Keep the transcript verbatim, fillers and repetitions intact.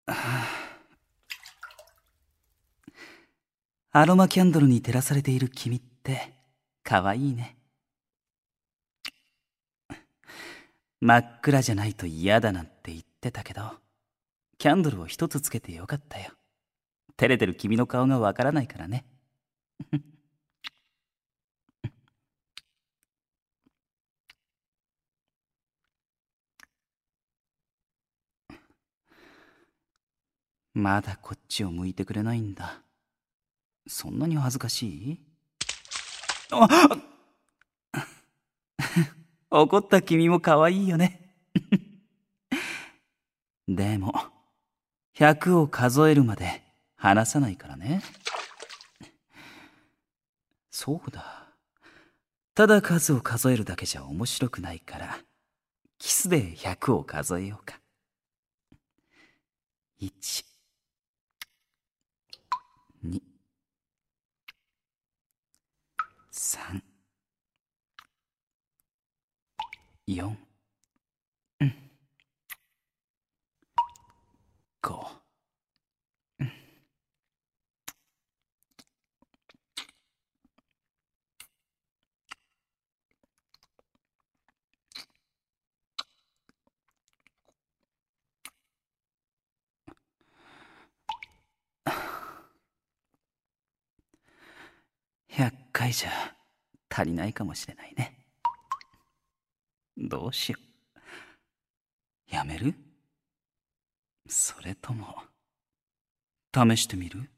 アロマキャンドルに照らされている君ってかわいいね。真っ暗じゃないと嫌だなんて言ってたけど、キャンドルを一つつけてよかったよ。照れてる君の顔がわからないからね。まだこっちを向いてくれないんだ。そんなに恥ずかしい？あ怒った君も可愛いよね。でも、ひゃくを数えるまで離さないからね。そうだ。ただ数を数えるだけじゃ面白くないから、キスでひゃくを数えようか。いち、に、さん、よん、ご。ひゃっかいじゃ足りないかもしれないね。どうしよう。やめる？それとも、試してみる？